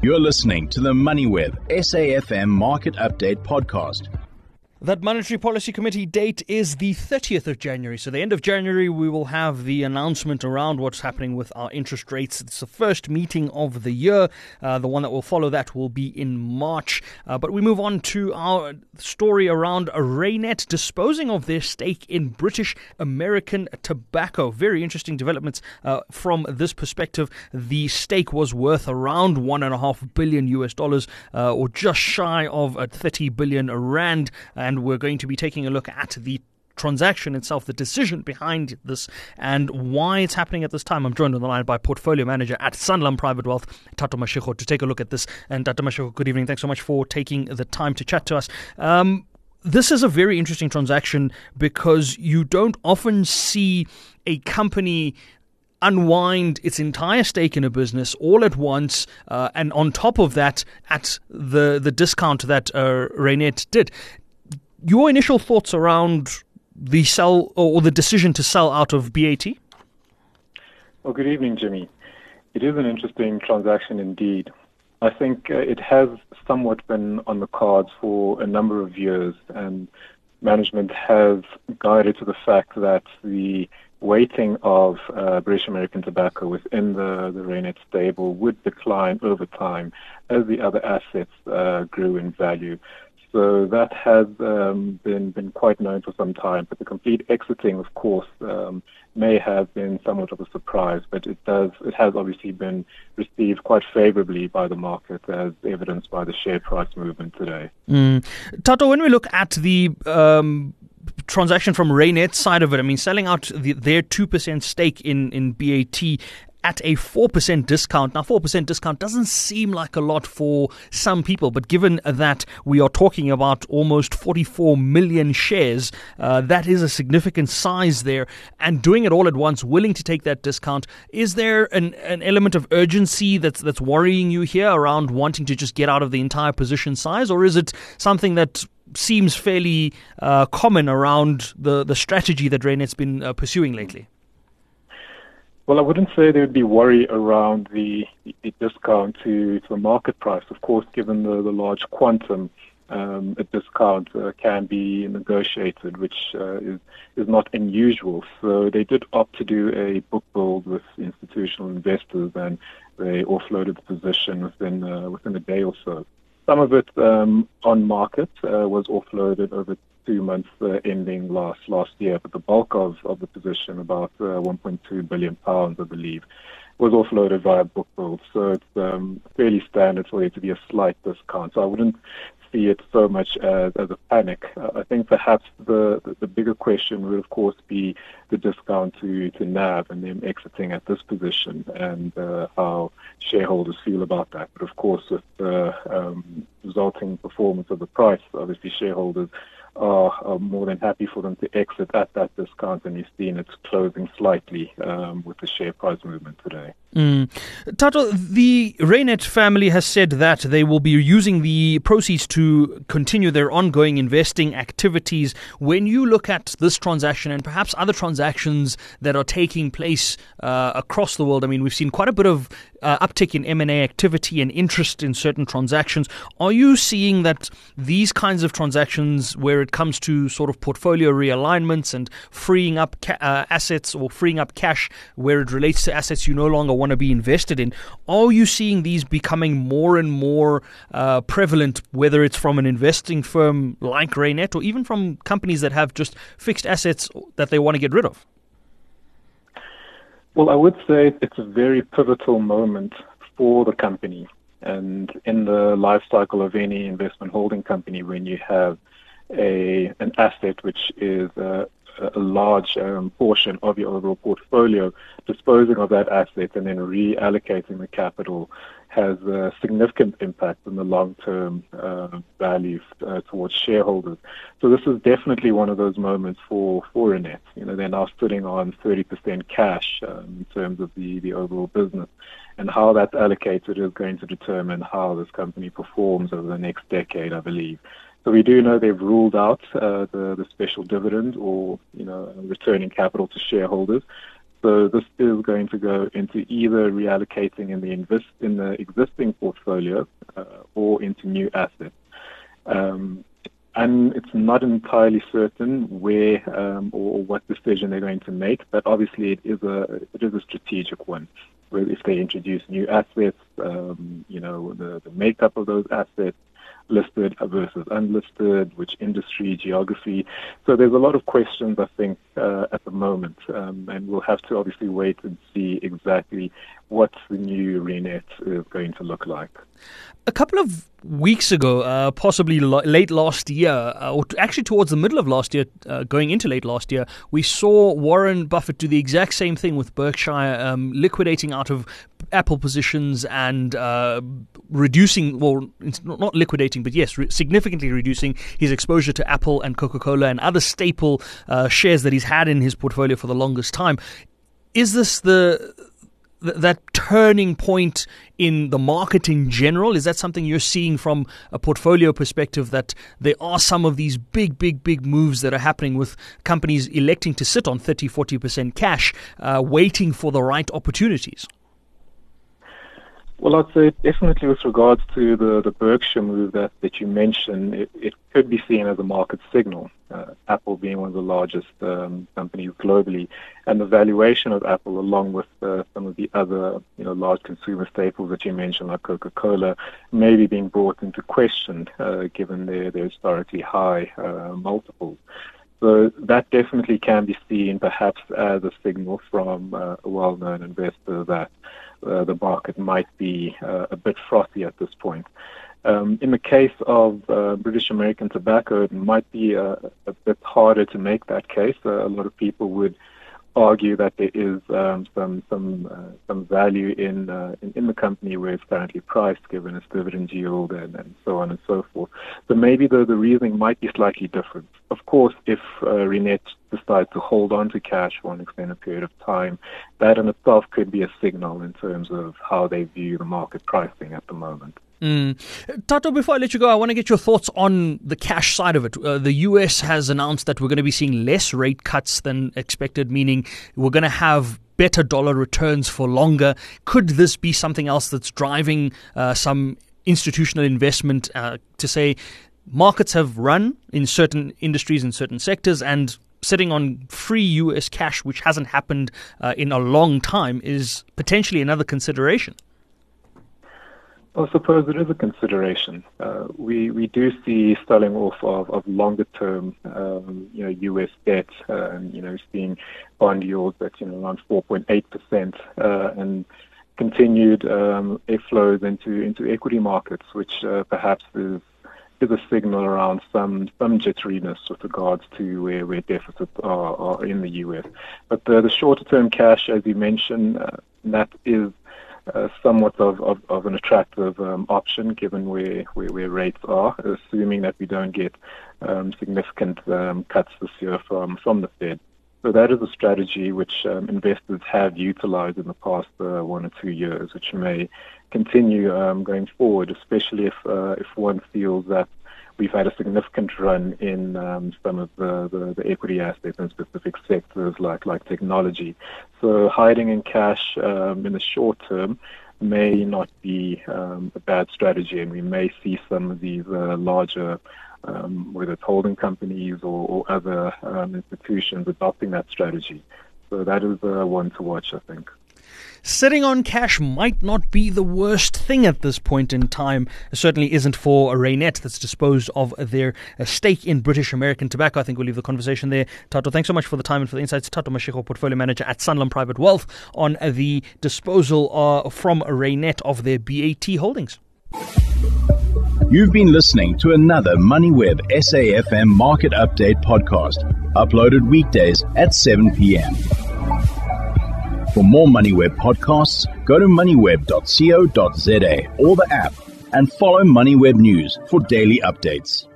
You're listening to the MoneyWeb SAFM Market Update podcast. That Monetary Policy Committee date is the 30th of January. So the end of January, we will have the announcement around what's happening with our interest rates. It's the first meeting of the year. The one that will follow that will be in March. But we move on to our story around Reinet disposing of their stake in British American Tobacco. Very interesting developments from this perspective. The stake was worth around $1.5 billion or just shy of 30 billion rand. And we're going to be taking a look at the transaction itself, the decision behind this, and why it's happening at this time. I'm joined on the line by portfolio manager at Sanlam Private Wealth, Thato Mashego, to take a look at this. And Thato Mashego, good evening. Thanks so much for taking the time to chat to us. This is a very interesting transaction because you don't often see a company unwind its entire stake in a business all at once, and on top of that, at the discount that Reinet did. Your initial thoughts around the sell or the decision to sell out of BAT? Well, good evening, Jimmy. It is an interesting transaction indeed. I think it has somewhat been on the cards for a number of years, and management has guided to the fact that the weighting of British American Tobacco within the Reinet stable would decline over time as the other assets grew in value. So that has been quite known for some time, but the complete exiting, of course, may have been somewhat of a surprise, but it has obviously been received quite favorably by the market, as evidenced by the share price movement today. Thato, when we look at the transaction from Reinet's side of it, I mean, selling out their 2% stake in BAT at a 4% discount. Now, 4% discount doesn't seem like a lot for some people, but given that we are talking about almost 44 million shares, that is a significant size there. And doing it all at once, willing to take that discount, is there an element of urgency that's worrying you here around wanting to just get out of the entire position size, or is it something that seems fairly common around the strategy that Reinet's been pursuing lately? Well, I wouldn't say there would be worry around the discount to the market price. Of course, given the large quantum, a discount can be negotiated, which is not unusual. So they did opt to do a book build with institutional investors, and they offloaded the position within a day or so. Some of it on market was offloaded over 2 months ending last year, but the bulk of the position, about 1.2 billion pounds, I believe, was offloaded via book build. So it's fairly standard for there to be a slight discount. So I wouldn't see it so much as a panic. I think perhaps the bigger question would, of course, be the discount to NAV and them exiting at this position, and how shareholders feel about that. But of course, with the resulting performance of the price, obviously shareholders are more than happy for them to exit at that discount, and you've seen it closing slightly with the share price movement today. Thato, the Reinet family has said that they will be using the proceeds to continue their ongoing investing activities. When you look at this transaction and perhaps other transactions that are taking place across the world, I mean, we've seen quite a bit of uptick in M&A activity and interest in certain transactions. Are you seeing that these kinds of transactions, where it comes to sort of portfolio realignments and freeing up assets or freeing up cash where it relates to assets you no longer want to be invested in, are you seeing these becoming more and more prevalent, whether it's from an investing firm like Reinet or even from companies that have just fixed assets that they want to get rid of? Well, I would say it's a very pivotal moment for the company, and in the life cycle of any investment holding company, when you have an asset which is a large portion of your overall portfolio, disposing of that asset and then reallocating the capital has a significant impact on the long-term value towards shareholders. So this is definitely one of those moments for Reinet. You know, they're now sitting on 30% cash in terms of the overall business, and how that's allocated is going to determine how this company performs over the next decade, I believe. So we do know they've ruled out the special dividend or returning capital to shareholders. So this is going to go into either reallocating in the existing portfolio or into new assets. And it's not entirely certain where or what decision they're going to make, but obviously it is a strategic one. Where if they introduce new assets, the makeup of those assets, listed versus unlisted, which industry, geography. So there's a lot of questions, I think, at the moment, and we'll have to obviously wait and see exactly what the new Reinet is going to look like. A couple of weeks ago, possibly late last year, or actually towards the middle of last year, going into late last year, we saw Warren Buffett do the exact same thing with Berkshire, liquidating out of Apple positions and reducing, well, not liquidating, but yes, significantly reducing his exposure to Apple and Coca-Cola and other staple shares that he's had in his portfolio for the longest time. Is this that turning point in the market in general? Is that something you're seeing from a portfolio perspective, that there are some of these big moves that are happening with companies electing to sit on 30-40% cash, waiting for the right opportunities? Well, I'd say definitely with regards to the Berkshire move that you mentioned, it could be seen as a market signal. Apple being one of the largest companies globally, and the valuation of Apple, along with some of the other large consumer staples that you mentioned, like Coca-Cola, maybe being brought into question given their historically high multiples. So that definitely can be seen perhaps as a signal from a well-known investor that the market might be a bit frothy at this point. In the case of British American Tobacco, it might be a bit harder to make that case. A lot of people would argue that there is some value in the company where it's currently priced, given its dividend yield and so on and so forth. So maybe the reasoning might be slightly different. Of course, if Reinet decides to hold on to cash for an extended period of time, that in itself could be a signal in terms of how they view the market pricing at the moment. Tato, before I let you go, I want to get your thoughts on the cash side of it. The US has announced that we're going to be seeing less rate cuts than expected, meaning we're going to have better dollar returns for longer. Could this be something else that's driving some institutional investment to say markets have run in certain industries, in certain sectors, and sitting on free US cash, which hasn't happened in a long time, is potentially another consideration? I suppose it is a consideration. We do see selling off of longer term, U.S. debt, and seeing bond yields at around 4.8%, and continued flows into equity markets, which perhaps is a signal around some jitteriness with regards to where deficits are in the U.S. But the shorter term cash, as you mentioned, that is somewhat of an attractive option given where rates are, assuming that we don't get significant cuts this year from the Fed. So that is a strategy which investors have utilized in the past 1 or 2 years, which may continue going forward, especially if one feels that we've had a significant run in some of the equity assets in specific sectors like technology. So hiding in cash in the short term may not be a bad strategy, and we may see some of these larger, whether it's holding companies or other institutions adopting that strategy. So that is one to watch, I think. Sitting on cash might not be the worst thing at this point in time. It certainly isn't for a Reinet that's disposed of their stake in British American Tobacco. I think we'll leave the conversation there. Tato, thanks so much for the time and for the insights. Tato Mashego, Portfolio Manager at Sanlam Private Wealth, on the disposal from Reinet of their BAT holdings. You've been listening to another MoneyWeb SAFM Market Update podcast, uploaded weekdays at 7 p.m. For more MoneyWeb podcasts, go to moneyweb.co.za or the app and follow MoneyWeb News for daily updates.